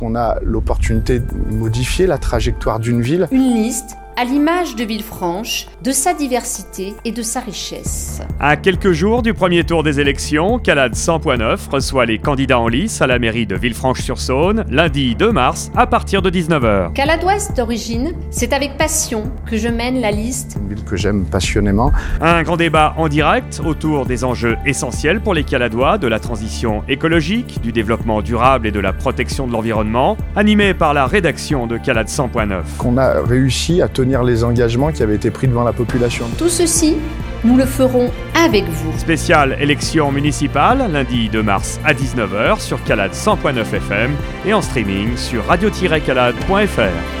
On a l'opportunité de modifier la trajectoire d'une ville. Une liste à l'image de Villefranche, de sa diversité et de sa richesse. À quelques jours du premier tour des élections, Calade 100.9 reçoit les candidats en lice à la mairie de Villefranche-sur-Saône, lundi 2 mars, à partir de 19h. Calade Ouest d'origine, c'est avec passion que je mène la liste. Une ville que j'aime passionnément. Un grand débat en direct autour des enjeux essentiels pour les Caladois, de la transition écologique, du développement durable et de la protection de l'environnement, animé par la rédaction de Calade 100.9. Qu'on a réussi à tenir les engagements qui avaient été pris devant la population. Tout ceci, nous le ferons avec vous. Spéciale élection municipale, lundi 2 mars à 19h sur Calade 100.9 FM et en streaming sur radio-calade.fr.